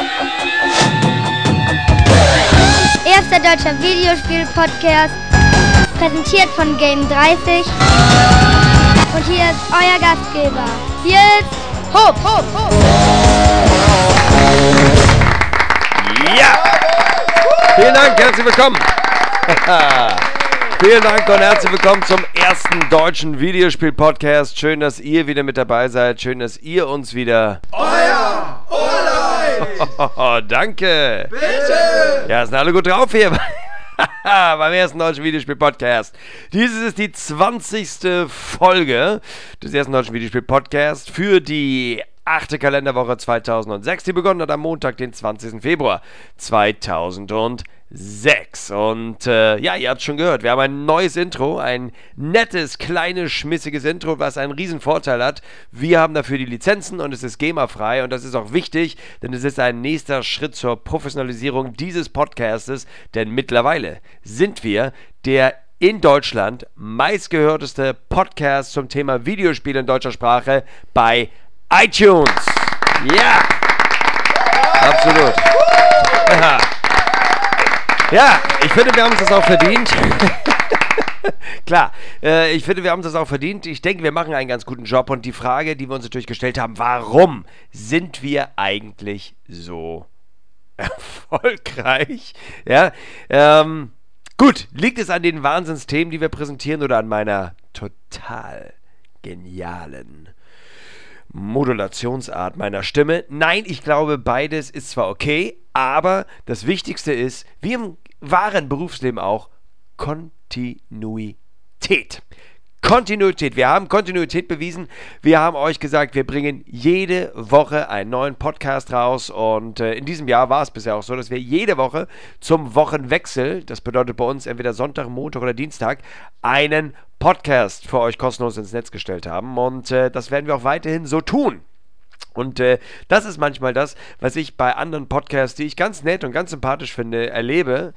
Erster deutscher Videospiel-Podcast, präsentiert von Game30. Und hier ist euer Gastgeber, jetzt Hopp, Hopp, Hopp. Ja! Vielen Dank, herzlich willkommen. Vielen Dank und herzlich willkommen zum ersten deutschen Videospiel-Podcast. Schön, dass ihr wieder mit dabei seid. Schön, dass ihr uns wieder... Euer Ohrlein! Danke! Bitte! Ja, sind alle gut drauf hier beim ersten deutschen Videospiel-Podcast. Dieses ist die 20. Folge des ersten deutschen Videospiel-Podcasts für die 8. Kalenderwoche 2006, die begonnen hat am Montag, den 20. Februar 2006. Und ja, ihr habt es schon gehört, wir haben ein neues Intro, ein nettes, kleines, schmissiges Intro, was einen riesen Vorteil hat. Wir haben dafür die Lizenzen und es ist GEMA-frei und das ist auch wichtig, denn es ist ein nächster Schritt zur Professionalisierung dieses Podcastes, denn mittlerweile sind wir der in Deutschland meistgehörteste Podcast zum Thema Videospiele in deutscher Sprache bei iTunes. Ja, absolut. Ja, ich finde, wir haben uns das auch verdient. Klar, ich finde, wir haben das auch verdient. Ich denke, wir machen einen ganz guten Job. Und die Frage, die wir uns natürlich gestellt haben, warum sind wir eigentlich so erfolgreich? Ja, gut, liegt es an den Wahnsinnsthemen, die wir präsentieren, oder an meiner total genialen Modulationsart meiner Stimme? Nein, ich glaube, beides ist zwar okay, aber das Wichtigste ist, wie im wahren Berufsleben auch, Kontinuität. Kontinuität. Wir haben Kontinuität bewiesen. Wir haben euch gesagt, wir bringen jede Woche einen neuen Podcast raus und in diesem Jahr war es bisher auch so, dass wir jede Woche zum Wochenwechsel, das bedeutet bei uns entweder Sonntag, Montag oder Dienstag, einen Podcast für euch kostenlos ins Netz gestellt haben und das werden wir auch weiterhin so tun. Und das ist manchmal das, was ich bei anderen Podcasts, die ich ganz nett und ganz sympathisch finde, erlebe,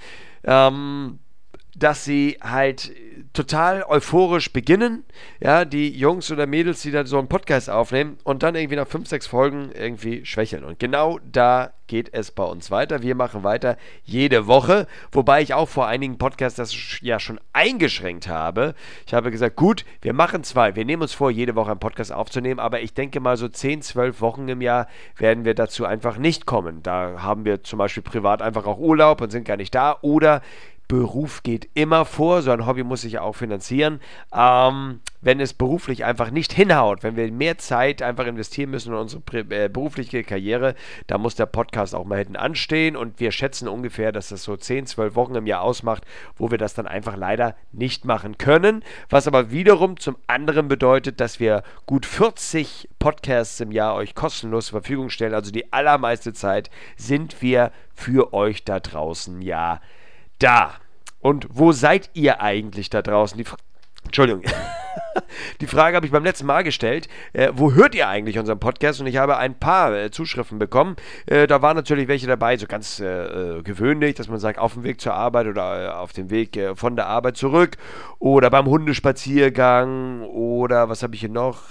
dass sie halt total euphorisch beginnen, ja, die Jungs oder Mädels, die da so einen Podcast aufnehmen und dann irgendwie nach 5, 6 Folgen irgendwie schwächeln. Und genau da geht es bei uns weiter. Wir machen weiter jede Woche, wobei ich auch vor einigen Podcasts das ja schon eingeschränkt habe. Ich habe gesagt, gut, wir machen 2. Wir nehmen uns vor, jede Woche einen Podcast aufzunehmen, aber ich denke mal so 10, 12 Wochen im Jahr werden wir dazu einfach nicht kommen. Da haben wir zum Beispiel privat einfach auch Urlaub und sind gar nicht da oder Beruf geht immer vor, so ein Hobby muss sich ja auch finanzieren. Wenn es beruflich einfach nicht hinhaut, wenn wir mehr Zeit einfach investieren müssen in unsere berufliche Karriere, da muss der Podcast auch mal hinten anstehen und wir schätzen ungefähr, dass das so 10, 12 Wochen im Jahr ausmacht, wo wir das dann einfach leider nicht machen können, was aber wiederum zum anderen bedeutet, dass wir gut 40 Podcasts im Jahr euch kostenlos zur Verfügung stellen, also die allermeiste Zeit sind wir für euch da draußen ja da. Und wo seid ihr eigentlich da draußen? Entschuldigung. Die Frage habe ich beim letzten Mal gestellt. Wo hört ihr eigentlich unseren Podcast? Und ich habe ein paar Zuschriften bekommen. Da waren natürlich welche dabei, so ganz gewöhnlich, dass man sagt, auf dem Weg zur Arbeit oder auf dem Weg von der Arbeit zurück oder beim Hundespaziergang oder was habe ich hier noch?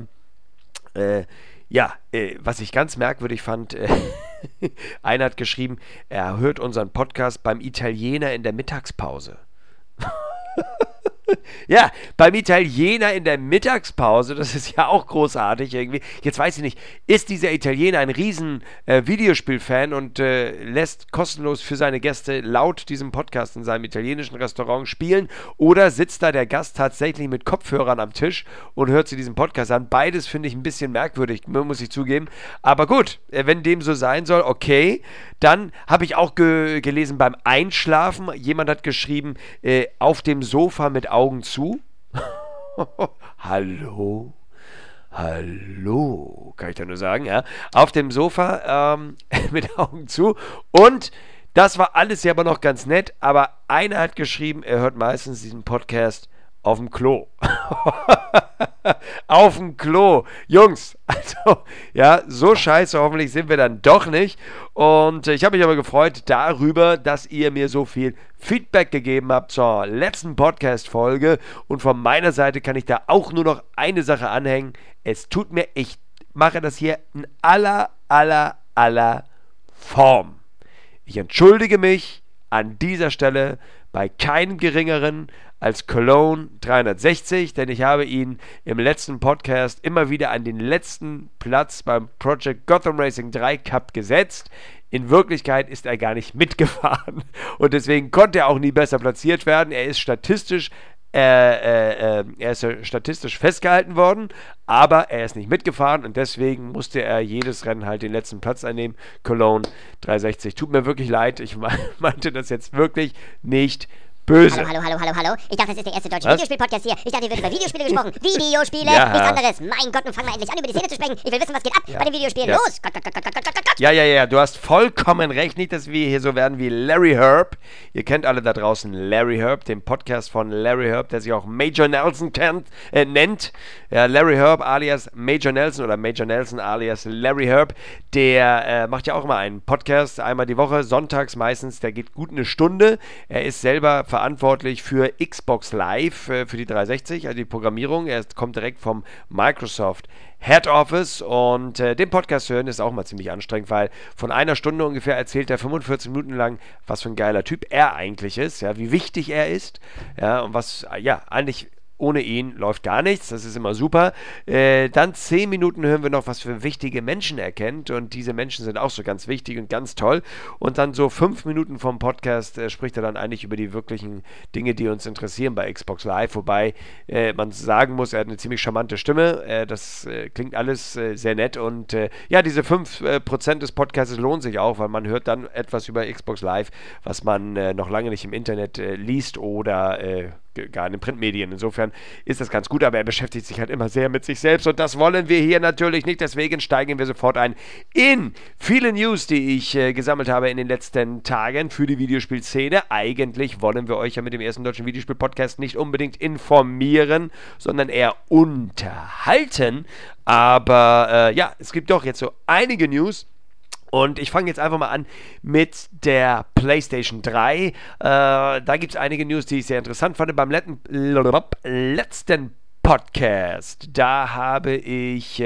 Was ich ganz merkwürdig fand, einer hat geschrieben, er hört unseren Podcast beim Italiener in der Mittagspause. Ja, beim Italiener in der Mittagspause, das ist ja auch großartig irgendwie. Jetzt weiß ich nicht, ist dieser Italiener ein riesen Videospielfan und lässt kostenlos für seine Gäste laut diesem Podcast in seinem italienischen Restaurant spielen oder sitzt da der Gast tatsächlich mit Kopfhörern am Tisch und hört sich diesen Podcast an? Beides finde ich ein bisschen merkwürdig, muss ich zugeben. Aber gut, wenn dem so sein soll, okay. Dann habe ich auch gelesen beim Einschlafen, jemand hat geschrieben, auf dem Sofa mit Augen zu. Hallo? Hallo, kann ich da nur sagen, ja. Auf dem Sofa mit Augen zu. Und das war alles ja aber noch ganz nett, aber einer hat geschrieben, er hört meistens diesen Podcast auf dem Klo. Auf dem Klo. Jungs, also, ja, so scheiße hoffentlich sind wir dann doch nicht. Und ich habe mich aber gefreut darüber, dass ihr mir so viel Feedback gegeben habt zur letzten Podcast-Folge. Und von meiner Seite kann ich da auch nur noch eine Sache anhängen. Es tut mir, ich mache das hier in aller Form. Ich entschuldige mich an dieser Stelle bei keinem Geringeren als Cologne 360, denn ich habe ihn im letzten Podcast immer wieder an den letzten Platz beim Project Gotham Racing 3 Cup gesetzt. In Wirklichkeit ist er gar nicht mitgefahren und deswegen konnte er auch nie besser platziert werden. Er ist statistisch festgehalten worden, aber er ist nicht mitgefahren und deswegen musste er jedes Rennen halt den letzten Platz einnehmen. Cologne 360. Tut mir wirklich leid, ich meinte das jetzt wirklich nicht böse. Hallo. Ich dachte, das ist der erste deutsche Videospiel-Podcast hier. Ich dachte, hier wird über Videospiele gesprochen. Videospiele, nichts anderes. Mein Gott, nun fangen wir endlich an, über die Szene zu sprechen. Ich will wissen, was geht ab bei den Videospielen. Ja. Los! Ja, du hast vollkommen recht. Nicht, dass wir hier so werden wie Larry Herb. Ihr kennt alle da draußen Larry Herb, den Podcast von Larry Herb, der sich auch Major Nelson nennt. Ja, Larry Herb alias Major Nelson oder Major Nelson alias Larry Herb, der macht ja auch immer einen Podcast, einmal die Woche, sonntags meistens. Der geht gut eine Stunde. Er ist selber verantwortlich für Xbox Live, für die 360, also die Programmierung. Er kommt direkt vom Microsoft Head Office und den Podcast hören ist auch mal ziemlich anstrengend, weil von einer Stunde ungefähr erzählt er 45 Minuten lang, was für ein geiler Typ er eigentlich ist, ja, wie wichtig er ist, ja, und was, ja, eigentlich ohne ihn läuft gar nichts, das ist immer super. Dann 10 Minuten hören wir noch, was für wichtige Menschen er kennt und diese Menschen sind auch so ganz wichtig und ganz toll. Und dann so 5 Minuten vom Podcast spricht er dann eigentlich über die wirklichen Dinge, die uns interessieren bei Xbox Live, wobei man sagen muss, er hat eine ziemlich charmante Stimme, das klingt alles sehr nett und ja, diese 5% des Podcasts lohnen sich auch, weil man hört dann etwas über Xbox Live, was man noch lange nicht im Internet liest oder gar in den Printmedien. Insofern ist das ganz gut, aber er beschäftigt sich halt immer sehr mit sich selbst und das wollen wir hier natürlich nicht. Deswegen steigen wir sofort ein in viele News, die ich gesammelt habe in den letzten Tagen für die Videospielszene. Eigentlich wollen wir euch ja mit dem ersten deutschen Videospiel-Podcast nicht unbedingt informieren, sondern eher unterhalten. Aber ja, es gibt doch jetzt so einige News. Und ich fange jetzt einfach mal an mit der PlayStation 3. Da gibt es einige News, die ich sehr interessant fand. Beim letzten Podcast, da habe ich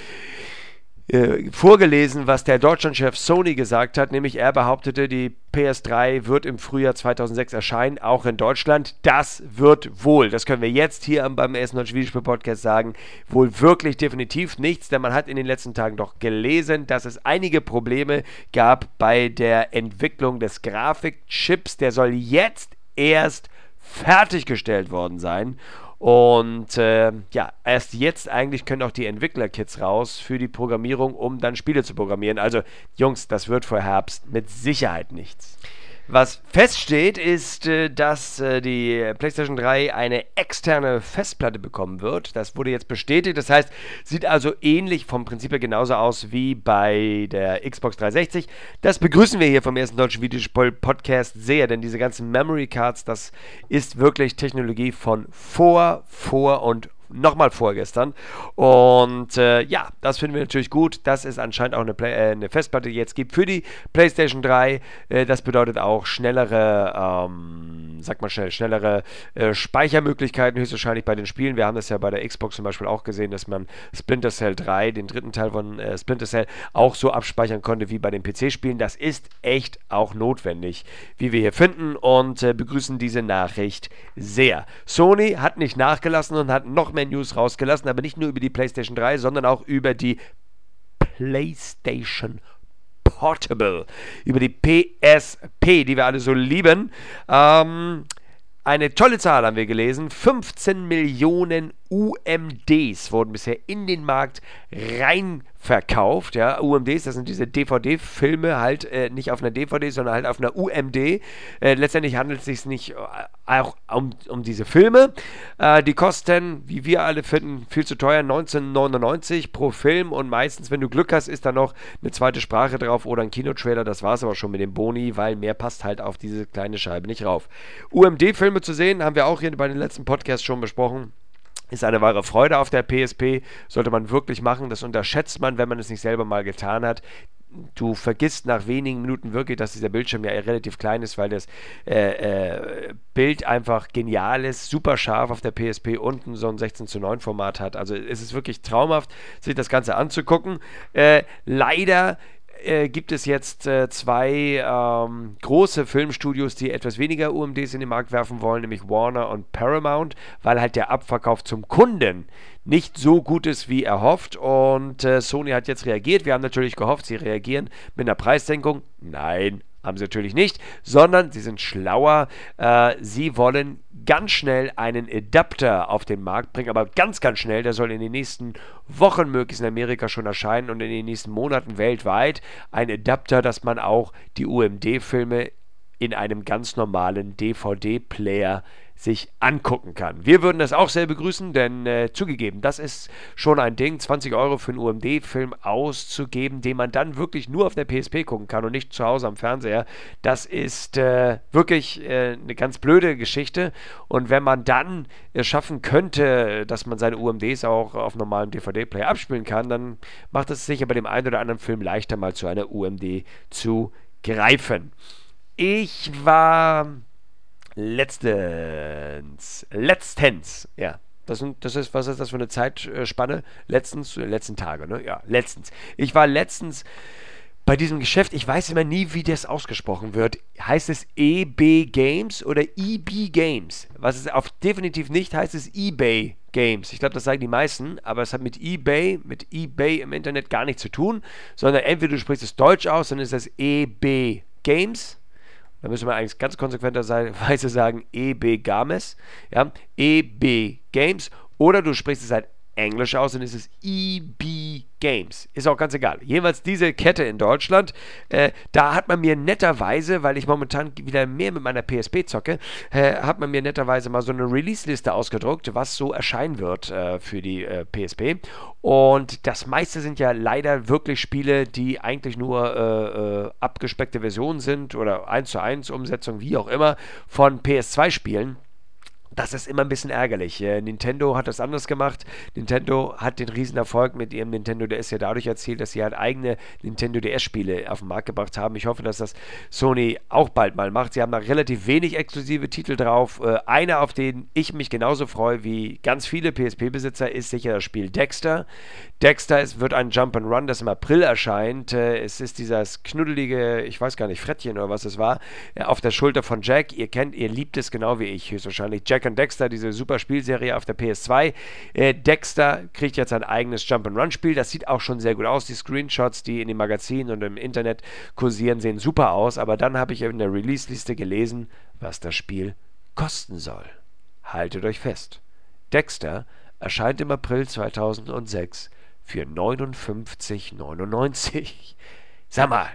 vorgelesen, was der Deutschlandchef Sony gesagt hat, nämlich er behauptete, die PS3 wird im Frühjahr 2006 erscheinen, auch in Deutschland. Das wird wohl, das können wir jetzt hier beim ersten deutschen Videospiel-Podcast sagen, wohl wirklich definitiv nichts, denn man hat in den letzten Tagen doch gelesen, dass es einige Probleme gab bei der Entwicklung des Grafikchips. Der soll jetzt erst fertiggestellt worden sein. Und ja, erst jetzt eigentlich können auch die Entwicklerkits raus für die Programmierung, um dann Spiele zu programmieren. Also Jungs, das wird vor Herbst mit Sicherheit nichts. Was feststeht, ist, dass die PlayStation 3 eine externe Festplatte bekommen wird. Das wurde jetzt bestätigt. Das heißt, sieht also ähnlich vom Prinzip her genauso aus wie bei der Xbox 360. Das begrüßen wir hier vom ersten deutschen Videospiel-Podcast sehr, denn diese ganzen Memory Cards, das ist wirklich Technologie von vor und nochmal vorgestern. Und ja, das finden wir natürlich gut, dass es anscheinend auch eine Festplatte jetzt gibt für die PlayStation 3. Das bedeutet auch schnellere, schnellere Speichermöglichkeiten, höchstwahrscheinlich bei den Spielen. Wir haben das ja bei der Xbox zum Beispiel auch gesehen, dass man Splinter Cell 3, den dritten Teil von Splinter Cell, auch so abspeichern konnte wie bei den PC-Spielen. Das ist echt auch notwendig, wie wir hier finden, und begrüßen diese Nachricht sehr. Sony hat nicht nachgelassen und hat noch mehr News rausgelassen, aber nicht nur über die PlayStation 3, sondern auch über die PlayStation Portable, über die PSP, die wir alle so lieben. Eine tolle Zahl haben wir gelesen. 15 Millionen UMDs wurden bisher in den Markt rein verkauft. Ja, UMDs, das sind diese DVD-Filme, halt nicht auf einer DVD, sondern halt auf einer UMD. Letztendlich handelt es sich nicht auch um diese Filme. Die kosten, wie wir alle finden, viel zu teuer, 19,99 pro Film, und meistens, wenn du Glück hast, ist da noch eine zweite Sprache drauf oder ein Kinotrailer. Das war es aber schon mit dem Boni, weil mehr passt halt auf diese kleine Scheibe nicht rauf. UMD-Filme zu sehen, haben wir auch hier bei den letzten Podcasts schon besprochen. Ist eine wahre Freude auf der PSP, sollte man wirklich machen. Das unterschätzt man, wenn man es nicht selber mal getan hat. Du vergisst nach wenigen Minuten wirklich, dass dieser Bildschirm ja relativ klein ist, weil das Bild einfach genial ist, super scharf auf der PSP, unten so ein 16:9 Format hat. Also es ist wirklich traumhaft, sich das Ganze anzugucken. Leider gibt es jetzt zwei große Filmstudios, die etwas weniger UMDs in den Markt werfen wollen, nämlich Warner und Paramount, weil halt der Abverkauf zum Kunden nicht so gut ist, wie erhofft. Und Sony hat jetzt reagiert. Wir haben natürlich gehofft, sie reagieren mit einer Preissenkung. Nein, haben sie natürlich nicht, sondern sie sind schlauer. Sie wollen ganz schnell einen Adapter auf den Markt bringen, aber ganz, ganz schnell. Der soll in den nächsten Wochen möglichst in Amerika schon erscheinen und in den nächsten Monaten weltweit. Ein Adapter, dass man auch die UMD-Filme in einem ganz normalen DVD-Player sich angucken kann. Wir würden das auch sehr begrüßen, denn zugegeben, das ist schon ein Ding, 20 Euro für einen UMD-Film auszugeben, den man dann wirklich nur auf der PSP gucken kann und nicht zu Hause am Fernseher. Das ist wirklich eine ganz blöde Geschichte. Und wenn man dann es schaffen könnte, dass man seine UMDs auch auf normalem DVD-Player abspielen kann, dann macht es sicher bei dem einen oder anderen Film leichter, mal zu einer UMD zu greifen. Ich war letztens, ja. Was ist das für eine Zeitspanne? Letzten Tage, ne? Ja, letztens. Ich war letztens bei diesem Geschäft, ich weiß immer nie, wie das ausgesprochen wird. Heißt es EB Games oder EB Games? Was es definitiv nicht heißt, ist eBay Games. Ich glaube, das sagen die meisten, aber es hat mit eBay im Internet gar nichts zu tun, sondern entweder du sprichst es Deutsch aus, dann ist das EB Games. Da müssen wir eigentlich ganz konsequenterweise sagen EB Games, ja, EB Games, oder du sprichst es halt Englisch aus und es ist EB Games. Ist auch ganz egal. Jedenfalls diese Kette in Deutschland, da hat man mir netterweise, weil ich momentan wieder mehr mit meiner PSP zocke, hat man mir netterweise mal so eine Release-Liste ausgedruckt, was so erscheinen wird für die PSP. Und das meiste sind ja leider wirklich Spiele, die eigentlich nur abgespeckte Versionen sind oder 1:1 Umsetzung, wie auch immer, von PS2-Spielen. Das ist immer ein bisschen ärgerlich. Nintendo hat das anders gemacht. Nintendo hat den Riesenerfolg mit ihrem Nintendo DS ja dadurch erzielt, dass sie halt eigene Nintendo DS-Spiele auf den Markt gebracht haben. Ich hoffe, dass das Sony auch bald mal macht. Sie haben da relativ wenig exklusive Titel drauf. Einer, auf den ich mich genauso freue wie ganz viele PSP-Besitzer, ist sicher das Spiel Dexter. Dexter wird ein Jump'n'Run, das im April erscheint. Es ist dieses knuddelige, ich weiß gar nicht, Frettchen oder was es war, auf der Schulter von Jack. Ihr liebt es genau wie ich, höchstwahrscheinlich. Jack und Dexter, diese super Spielserie auf der PS2. Dexter kriegt jetzt ein eigenes Jump'n'Run-Spiel. Das sieht auch schon sehr gut aus. Die Screenshots, die in den Magazinen und im Internet kursieren, sehen super aus. Aber dann habe ich in der Release-Liste gelesen, was das Spiel kosten soll. Haltet euch fest. Dexter erscheint im April 2006 für 59,99. Sag mal,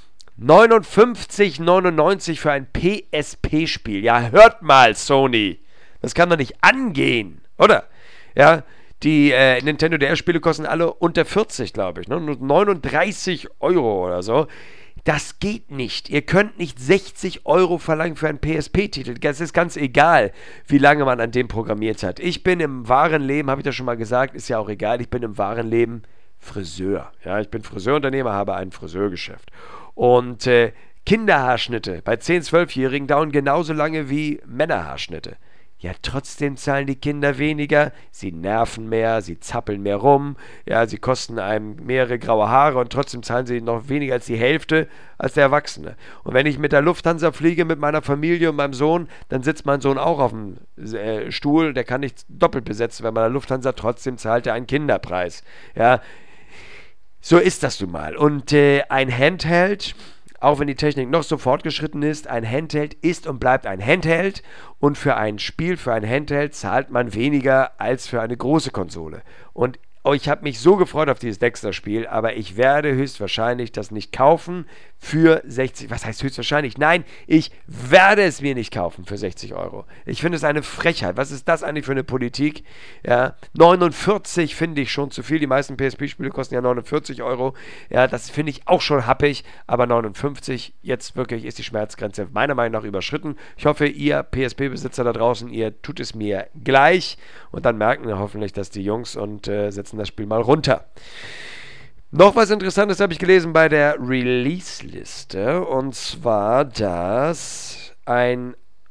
59,99 für ein PSP-Spiel. Ja, hört mal, Sony. Das kann doch nicht angehen, oder? Ja, die Nintendo DS-Spiele kosten alle unter 40, glaube ich, ne? Nur 39 Euro oder so. Das geht nicht. Ihr könnt nicht 60 Euro verlangen für einen PSP-Titel. Das ist ganz egal, wie lange man an dem programmiert hat. Ich bin im wahren Leben, habe ich das schon mal gesagt, ist ja auch egal, ich bin im wahren Leben Friseur. Ja, ich bin Friseurunternehmer, habe ein Friseurgeschäft. Und Kinderhaarschnitte bei 10-, 12-Jährigen dauern genauso lange wie Männerhaarschnitte. Ja, trotzdem zahlen die Kinder weniger, sie nerven mehr, sie zappeln mehr rum, ja, sie kosten einem mehrere graue Haare und trotzdem zahlen sie noch weniger als die Hälfte als der Erwachsene. Und wenn ich mit der Lufthansa fliege mit meiner Familie und meinem Sohn, dann sitzt mein Sohn auch auf dem Stuhl, der kann nicht doppelt besetzt werden bei der Lufthansa, trotzdem zahlt er einen Kinderpreis. Ja, so ist das nun mal. Und ein Handheld, auch wenn die Technik noch so fortgeschritten ist, ein Handheld ist und bleibt ein Handheld und für ein Spiel, für ein Handheld zahlt man weniger als für eine große Konsole. Und ich habe mich so gefreut auf dieses Dexter-Spiel, aber ich werde höchstwahrscheinlich das nicht kaufen für 60. Was heißt höchstwahrscheinlich? Nein, ich werde es mir nicht kaufen für 60 Euro. Ich finde es eine Frechheit. Was ist das eigentlich für eine Politik? Ja, 49 finde ich schon zu viel. Die meisten PSP-Spiele kosten ja 49 Euro. Ja, das finde ich auch schon happig, aber 59, jetzt wirklich ist die Schmerzgrenze meiner Meinung nach überschritten. Ich hoffe, ihr PSP-Besitzer da draußen, ihr tut es mir gleich und dann merken wir hoffentlich, dass die Jungs und setzen das Spiel mal runter. Noch was Interessantes habe ich gelesen bei der Release-Liste, und zwar, dass ein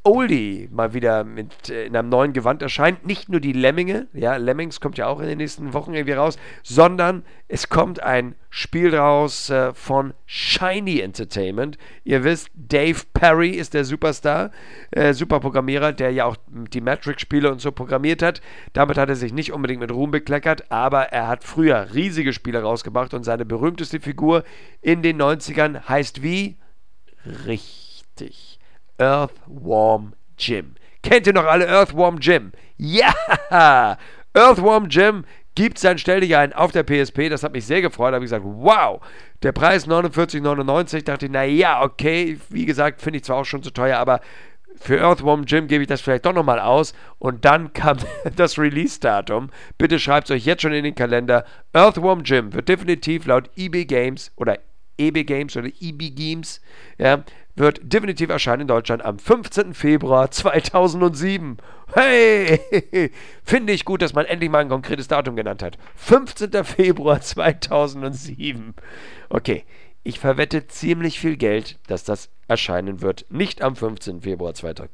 Oldie mal wieder in einem neuen Gewand erscheint. Nicht nur die Lemminge, ja, Lemmings kommt ja auch in den nächsten Wochen irgendwie raus, sondern es kommt ein Spiel raus von Shiny Entertainment. Ihr wisst, Dave Perry ist der Superstar, Superprogrammierer, der ja auch die Matrix-Spiele und so programmiert hat. Damit hat er sich nicht unbedingt mit Ruhm bekleckert, aber er hat früher riesige Spiele rausgebracht und seine berühmteste Figur in den 90ern heißt wie? Richtig. Earthworm Jim. Kennt ihr noch alle Earthworm Jim? Ja! Earthworm Jim gibt sein Stelldichein auf der PSP. Das hat mich sehr gefreut. Da habe ich gesagt, wow! Der Preis 49,99. Dachte ich, naja, okay. Wie gesagt, finde ich zwar auch schon zu teuer, aber für Earthworm Jim gebe ich das vielleicht doch nochmal aus. Und dann kam das Release-Datum. Bitte schreibt es euch jetzt schon in den Kalender. Earthworm Jim wird definitiv laut EB Games oder EB Games oder EB Games, ja, wird definitiv erscheinen in Deutschland am 15. Februar 2007. Hey! Finde ich gut, dass man endlich mal ein konkretes Datum genannt hat. 15. Februar 2007. Okay, ich verwette ziemlich viel Geld, dass das erscheinen wird. Nicht am 15. Februar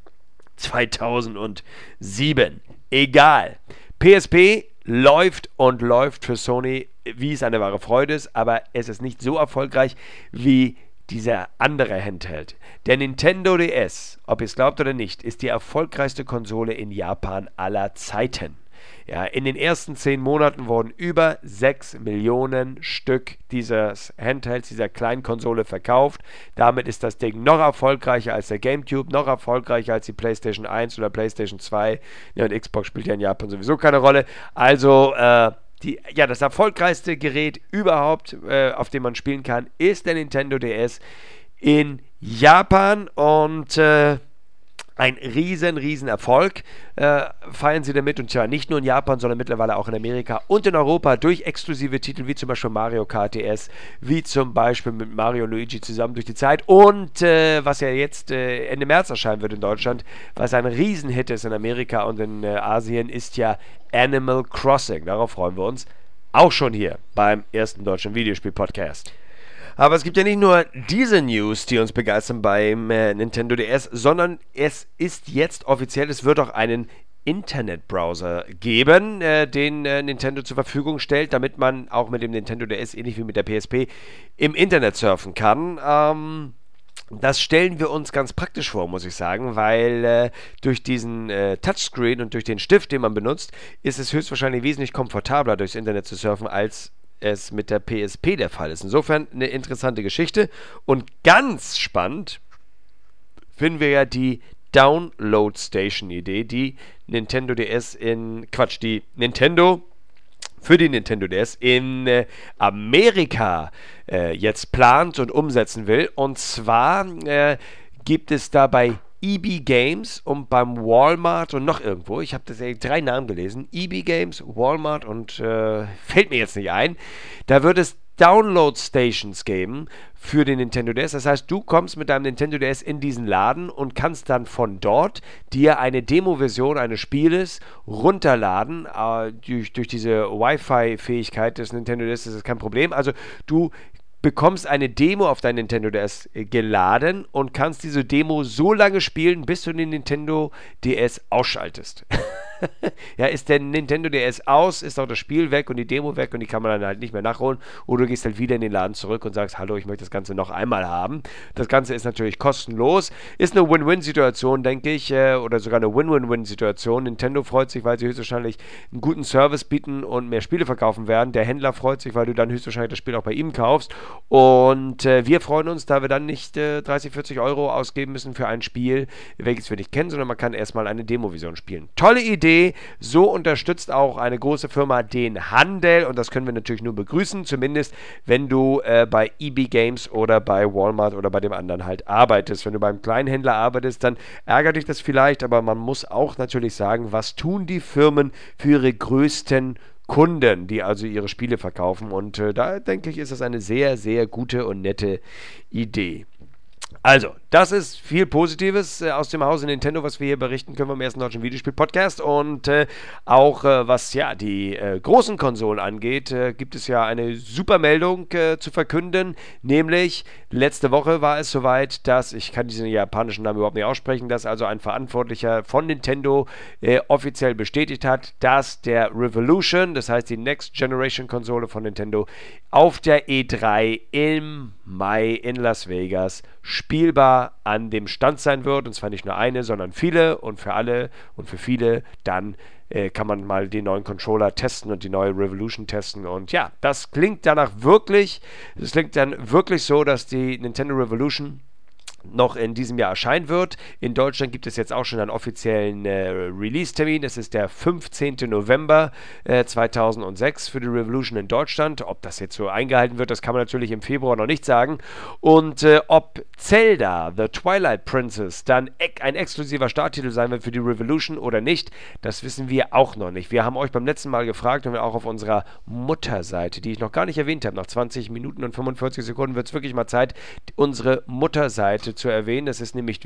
2007. Egal. PSP läuft und läuft für Sony, wie es eine wahre Freude ist, aber es ist nicht so erfolgreich wie dieser andere Handheld. Der Nintendo DS, ob ihr es glaubt oder nicht, ist die erfolgreichste Konsole in Japan aller Zeiten. Ja, in den ersten 10 Monaten wurden über 6 Millionen Stück dieses Handhelds, dieser kleinen Konsole verkauft. Damit ist das Ding noch erfolgreicher als der GameCube, noch erfolgreicher als die PlayStation 1 oder PlayStation 2. Ja, und Xbox spielt ja in Japan sowieso keine Rolle. Also, das erfolgreichste Gerät überhaupt, auf dem man spielen kann, ist der Nintendo DS in Japan und ein riesen Erfolg feiern sie damit, und zwar nicht nur in Japan, sondern mittlerweile auch in Amerika und in Europa durch exklusive Titel wie zum Beispiel Mario Kart DS, wie zum Beispiel mit Mario und Luigi zusammen durch die Zeit und was ja jetzt Ende März erscheinen wird in Deutschland, was ein Riesenhit ist in Amerika und in Asien, ist ja Animal Crossing. Darauf freuen wir uns auch schon hier beim ersten deutschen Videospiel-Podcast. Aber es gibt ja nicht nur diese News, die uns begeistern beim Nintendo DS, sondern es ist jetzt offiziell, es wird auch einen Internetbrowser geben, den Nintendo zur Verfügung stellt, damit man auch mit dem Nintendo DS, ähnlich wie mit der PSP, im Internet surfen kann. Das stellen wir uns ganz praktisch vor, muss ich sagen, weil durch diesen Touchscreen und durch den Stift, den man benutzt, ist es höchstwahrscheinlich wesentlich komfortabler, durchs Internet zu surfen, als es mit der PSP der Fall ist. Insofern eine interessante Geschichte. Und ganz spannend finden wir ja die Download-Station-Idee, die Nintendo für die Nintendo DS in Amerika jetzt plant und umsetzen will. Und zwar gibt es dabei EB Games und beim Walmart und noch irgendwo, ich habe das 3 Namen gelesen, EB Games, Walmart und fällt mir jetzt nicht ein, da wird es Download-Stations geben für den Nintendo DS. Das heißt, du kommst mit deinem Nintendo DS in diesen Laden und kannst dann von dort dir eine Demo-Version eines Spieles runterladen. Durch diese Wi-Fi-Fähigkeit des Nintendo DS ist das kein Problem. Also du bekommst eine Demo auf dein Nintendo DS geladen und kannst diese Demo so lange spielen, bis du den Nintendo DS ausschaltest. Ja, ist der Nintendo DS aus, ist auch das Spiel weg und die Demo weg und die kann man dann halt nicht mehr nachholen. Oder du gehst halt wieder in den Laden zurück und sagst, hallo, ich möchte das Ganze noch einmal haben. Das Ganze ist natürlich kostenlos. Ist eine Win-Win-Situation, denke ich, oder sogar eine Win-Win-Win-Situation. Nintendo freut sich, weil sie höchstwahrscheinlich einen guten Service bieten und mehr Spiele verkaufen werden. Der Händler freut sich, weil du dann höchstwahrscheinlich das Spiel auch bei ihm kaufst. Und wir freuen uns, da wir dann nicht 30, 40 Euro ausgeben müssen für ein Spiel, welches wir nicht kennen, sondern man kann erstmal eine Demo-Version spielen. Tolle Idee. So unterstützt auch eine große Firma den Handel und das können wir natürlich nur begrüßen, zumindest wenn du bei EB Games oder bei Walmart oder bei dem anderen halt arbeitest. Wenn du beim Kleinhändler arbeitest, dann ärgert dich das vielleicht, aber man muss auch natürlich sagen, was tun die Firmen für ihre größten Kunden, die also ihre Spiele verkaufen, und da denke ich, ist das eine sehr, sehr gute und nette Idee. Also, das ist viel Positives aus dem Hause Nintendo, was wir hier berichten können vom ersten deutschen Videospiel-Podcast. Und auch was ja die großen Konsolen angeht, gibt es ja eine super Meldung zu verkünden. Nämlich, letzte Woche war es soweit, dass, ich kann diesen japanischen Namen überhaupt nicht aussprechen, dass also ein Verantwortlicher von Nintendo offiziell bestätigt hat, dass der Revolution, das heißt die Next Generation Konsole von Nintendo, auf der E3 im Mai in Las Vegas spielbar an dem Stand sein wird. Und zwar nicht nur eine, sondern viele. Und für alle und für viele dann kann man mal den neuen Controller testen und die neue Revolution testen. Und ja, das klingt danach wirklich, es klingt dann wirklich so, dass die Nintendo Revolution noch in diesem Jahr erscheinen wird. In Deutschland gibt es jetzt auch schon einen offiziellen Release-Termin. Das ist der 15. November 2006 für die Revolution in Deutschland. Ob das jetzt so eingehalten wird, das kann man natürlich im Februar noch nicht sagen. Und ob Zelda, The Twilight Princess, dann ein exklusiver Starttitel sein wird für die Revolution oder nicht, das wissen wir auch noch nicht. Wir haben euch beim letzten Mal gefragt und auch auf unserer Mutterseite, die ich noch gar nicht erwähnt habe, nach 20 Minuten und 45 Sekunden wird es wirklich mal Zeit, unsere Mutterseite zu erwähnen. Das ist nämlich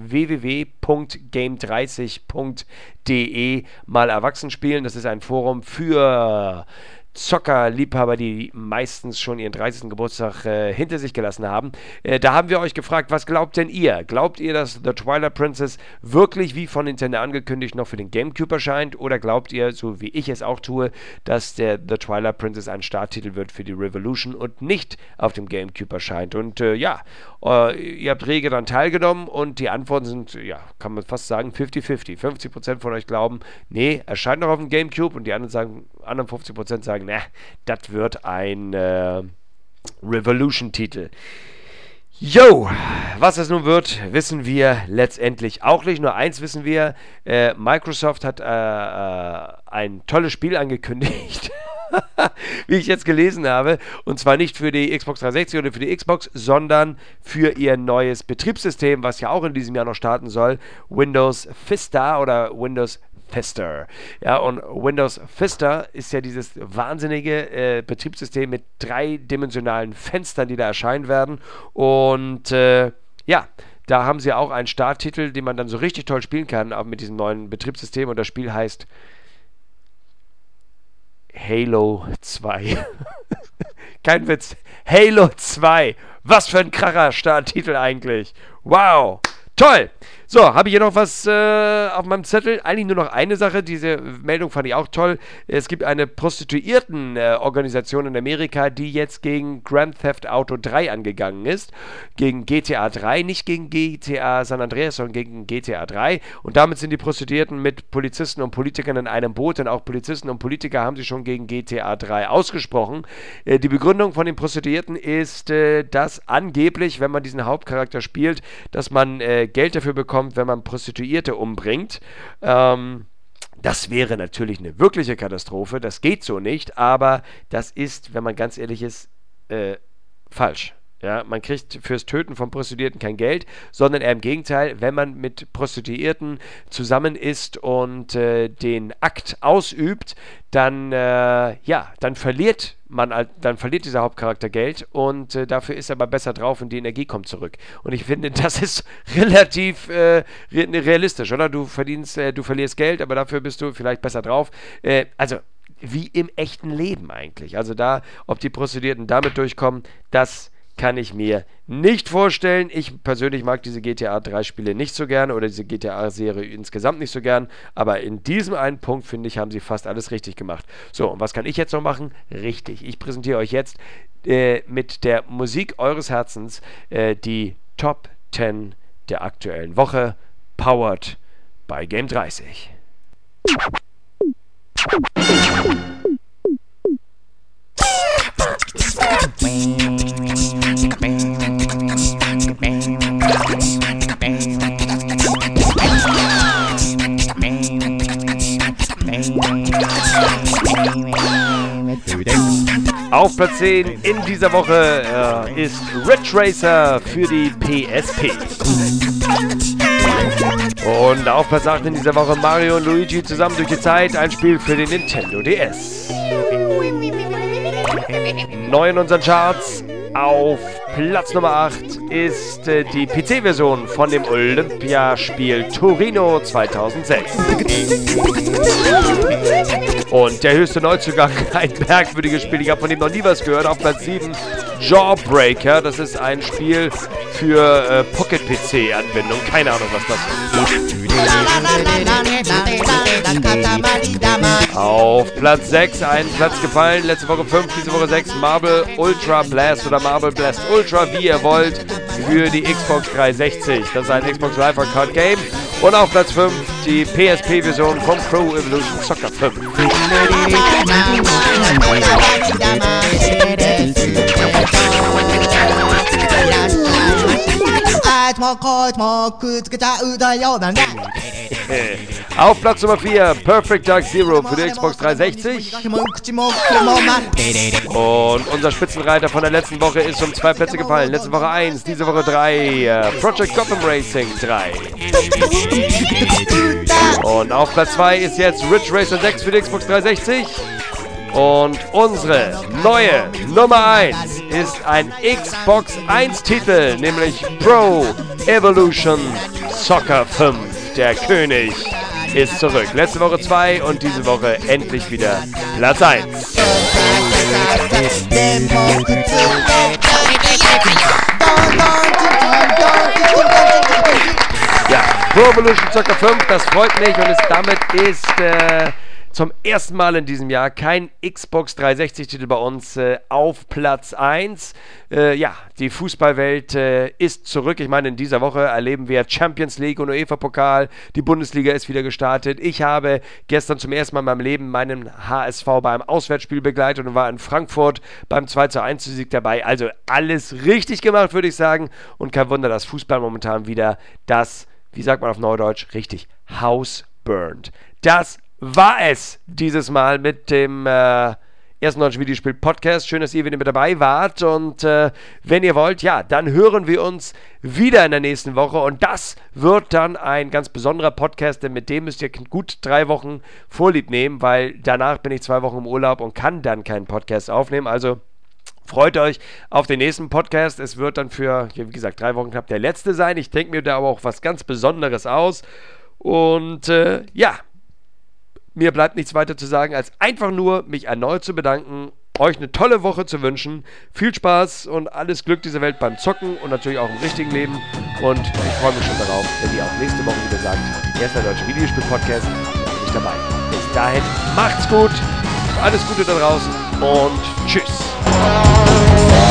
www.game30.de mal erwachsen spielen. Das ist ein Forum für Zockerliebhaber, die meistens schon ihren 30. Geburtstag hinter sich gelassen haben. Da haben wir euch gefragt, was glaubt denn ihr? Glaubt ihr, dass The Twilight Princess wirklich wie von Nintendo angekündigt noch für den GameCube erscheint? Oder glaubt ihr, so wie ich es auch tue, dass der The Twilight Princess ein Starttitel wird für die Revolution und nicht auf dem GameCube erscheint? Und ihr habt rege daran teilgenommen und die Antworten sind, ja, kann man fast sagen, 50-50. 50% von euch glauben, nee, erscheint noch auf dem GameCube, und die anderen 50% sagen, das wird ein Revolution-Titel. Jo, was es nun wird, wissen wir letztendlich auch nicht. Nur eins wissen wir, Microsoft hat ein tolles Spiel angekündigt, wie ich jetzt gelesen habe, und zwar nicht für die Xbox 360 oder für die Xbox, sondern für ihr neues Betriebssystem, was ja auch in diesem Jahr noch starten soll, Windows Vista oder Windows Vista. Ja, und Windows Vista ist ja dieses wahnsinnige Betriebssystem mit dreidimensionalen Fenstern, die da erscheinen werden. Und da haben sie auch einen Starttitel, den man dann so richtig toll spielen kann, auch mit diesem neuen Betriebssystem. Und das Spiel heißt Halo 2. Kein Witz. Halo 2. Was für ein kracher Starttitel eigentlich. Wow. Toll! So, habe ich hier noch was auf meinem Zettel? Eigentlich nur noch eine Sache. Diese Meldung fand ich auch toll. Es gibt eine Prostituiertenorganisation in Amerika, die jetzt gegen Grand Theft Auto 3 angegangen ist. Gegen GTA 3, nicht gegen GTA San Andreas, sondern gegen GTA 3. Und damit sind die Prostituierten mit Polizisten und Politikern in einem Boot. Denn auch Polizisten und Politiker haben sich schon gegen GTA 3 ausgesprochen. Die Begründung von den Prostituierten ist, dass angeblich, wenn man diesen Hauptcharakter spielt, dass man Geld dafür bekommt, wenn man Prostituierte umbringt. Das wäre natürlich eine wirkliche Katastrophe. Das geht so nicht, aber das ist, wenn man ganz ehrlich ist, falsch. Ja, man kriegt fürs Töten von Prostituierten kein Geld, sondern eher im Gegenteil, wenn man mit Prostituierten zusammen ist und den Akt ausübt, dann verliert dieser Hauptcharakter Geld, und dafür ist er aber besser drauf und die Energie kommt zurück. Und ich finde, das ist relativ realistisch, oder? Du verlierst Geld, aber dafür bist du vielleicht besser drauf. Also wie im echten Leben eigentlich. Also ob die Prostituierten damit durchkommen, das kann ich mir nicht vorstellen. Ich persönlich mag diese GTA 3 Spiele nicht so gern oder diese GTA Serie insgesamt nicht so gern, aber in diesem einen Punkt, finde ich, haben sie fast alles richtig gemacht. So, und was kann ich jetzt noch machen? Richtig, ich präsentiere euch jetzt mit der Musik eures Herzens die Top 10 der aktuellen Woche, powered by Game 30. Auf Platz 10 in dieser Woche ist Ridge Racer für die PSP. Und auf Platz 8 in dieser Woche Mario und Luigi zusammen durch die Zeit, ein Spiel für den Nintendo DS. Neu in unseren Charts Auf Platz Nummer 8 ist die PC-Version von dem Olympiaspiel Torino 2006. Und der höchste Neuzugang, ein merkwürdiges Spiel, ich habe von ihm noch nie was gehört, auf Platz 7 Jawbreaker, das ist ein Spiel für Pocket-PC-Anwendung, keine Ahnung, was das ist. Auf Platz 6 ein Platz gefallen, letzte Woche 5, diese Woche 6, Marble Ultra Blast oder Marble Blast Ultra, wie ihr wollt, für die Xbox 360. Das ist ein Xbox Live Arcade Game. Und auf Platz 5 die PSP-Version von Pro Evolution Soccer 5. Auf Platz Nummer 4 Perfect Dark Zero für die Xbox 360. Und unser Spitzenreiter von der letzten Woche ist um 2 Plätze gefallen. Letzte Woche 1, diese Woche 3, Project Gotham Racing 3. Und auf Platz 2 ist jetzt Ridge Racer 6 für die Xbox 360. Und unsere neue Nummer 1 ist ein Xbox 1 Titel, nämlich Pro Evolution Soccer 5. Der König ist zurück. Letzte Woche 2 und diese Woche endlich wieder Platz 1. Ja, Pro Evolution Soccer 5, das freut mich und damit ist zum ersten Mal in diesem Jahr kein Xbox 360-Titel bei uns auf Platz 1. Ja, die Fußballwelt ist zurück. Ich meine, in dieser Woche erleben wir Champions League und UEFA-Pokal. Die Bundesliga ist wieder gestartet. Ich habe gestern zum ersten Mal in meinem Leben meinen HSV beim Auswärtsspiel begleitet und war in Frankfurt beim 2:1-Sieg dabei. Also alles richtig gemacht, würde ich sagen. Und kein Wunder, dass Fußball momentan wieder das, wie sagt man auf Neudeutsch, richtig, House burnt. Das war es dieses Mal mit dem ersten deutschen Videospiel-Podcast. Schön, dass ihr wieder mit dabei wart. Und wenn ihr wollt, ja, dann hören wir uns wieder in der nächsten Woche. Und das wird dann ein ganz besonderer Podcast, denn mit dem müsst ihr gut 3 Wochen Vorlieb nehmen, weil danach bin ich 2 Wochen im Urlaub und kann dann keinen Podcast aufnehmen. Also freut euch auf den nächsten Podcast. Es wird dann für, wie gesagt, 3 Wochen knapp der letzte sein. Ich denke mir da aber auch was ganz Besonderes aus. Und ja, mir bleibt nichts weiter zu sagen, als einfach nur mich erneut zu bedanken, euch eine tolle Woche zu wünschen. Viel Spaß und alles Glück dieser Welt beim Zocken und natürlich auch im richtigen Leben. Und ich freue mich schon darauf, wenn ihr auch nächste Woche wieder sagt, erster deutscher Videospiel-Podcast, da bin ich dabei. Bis dahin, macht's gut, alles Gute da draußen und tschüss.